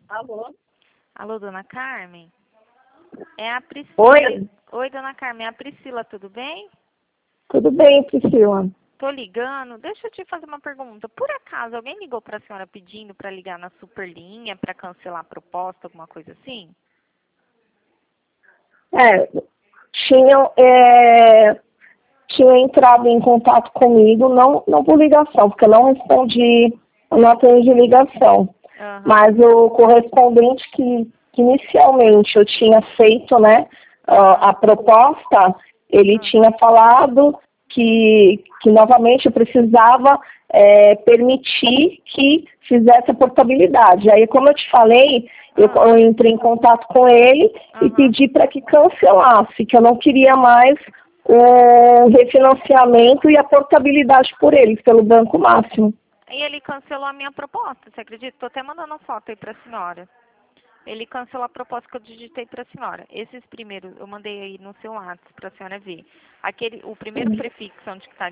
Alô? Alô, dona Carmen? É a Priscila. Oi? Oi, dona Carmen, é a Priscila, tudo bem? Tudo bem, Priscila? Tô ligando. Deixa eu te fazer uma pergunta. Por acaso, alguém ligou pra senhora pedindo pra ligar na Superlinha pra cancelar a proposta, alguma coisa assim? Tinham, tinham entrado em contato comigo, não por ligação, porque eu não respondi, eu não atendi ligação. Aham. Mas o correspondente que inicialmente eu tinha feito, né, a proposta, ele tinha falado que novamente eu precisava permitir que fizesse a portabilidade. Aí, como eu te falei, eu entrei em contato com ele e pedi para que cancelasse, que eu não queria mais o refinanciamento e a portabilidade por eles, pelo Banco Máximo. E ele cancelou a minha proposta, você acredita? Tô até mandando a foto aí pra senhora. Ele cancelou a proposta que eu digitei para a senhora. Esses primeiros, eu mandei aí no seu WhatsApp para a senhora ver. O primeiro prefixo onde está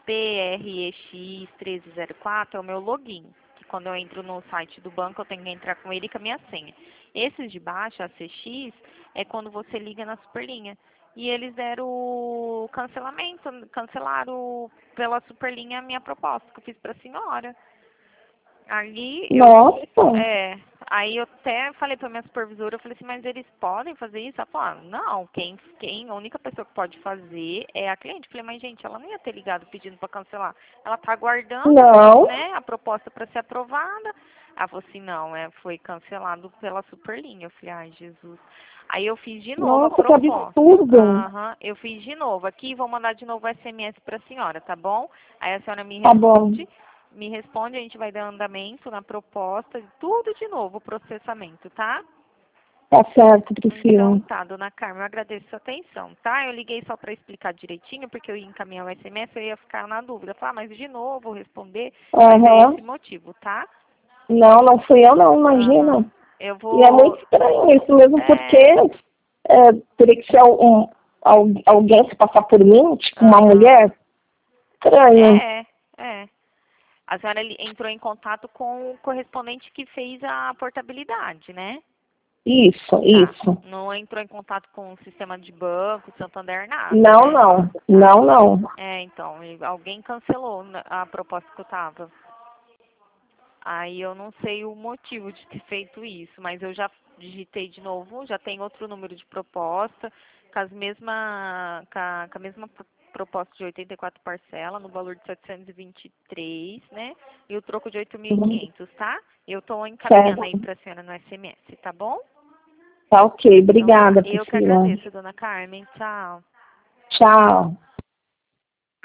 PREX1304 é o meu login. Que quando eu entro no site do banco, eu tenho que entrar com ele e com a minha senha. Esses de baixo, a CX, é quando você liga na Superlinha. E eles deram o cancelamento, cancelaram pela Superlinha a minha proposta que eu fiz para a senhora. Nossa! Aí eu até falei pra minha supervisora, eu falei assim, mas eles podem fazer isso? Ela falou, não, a única pessoa que pode fazer é a cliente. Eu falei, mas gente, ela não ia ter ligado pedindo pra cancelar. Ela tá aguardando, né, a proposta pra ser aprovada. Ela falou assim, não, foi cancelado pela Superlinha. Eu falei, ai, Jesus. Aí eu fiz de novo a proposta. Que absurdo! Eu fiz de novo aqui, vou mandar de novo o SMS pra senhora, tá bom? Aí a senhora me Tá bom. responde, a gente vai dar andamento na proposta, tudo de novo, o processamento, tá? Tá certo, Priscila. Então tá, dona Carmen, eu agradeço a sua atenção, tá? Eu liguei só para explicar direitinho, porque eu ia encaminhar o SMS, eu ia ficar na dúvida. Falar, mas de novo, responder, mas é esse motivo, tá? Não fui eu não, imagina. Eu E é muito estranho isso mesmo, porque teria que ser alguém se passar por mim, tipo uma mulher. Estranho. A senhora entrou em contato com o correspondente que fez a portabilidade, né? Isso. Não entrou em contato com o sistema de banco, Santander, nada. Não. Então, alguém cancelou a proposta que eu tava. Aí eu não sei o motivo de ter feito isso, mas eu já digitei de novo, já tem outro número de proposta, com a mesma proposta de 84 parcelas, no valor de 723, né? E o troco de 8.500, tá? Eu tô encaminhando aí pra senhora no SMS, tá bom? Tá ok, obrigada, Priscila. Eu que agradeço, dona Carmen. Tchau. Tchau.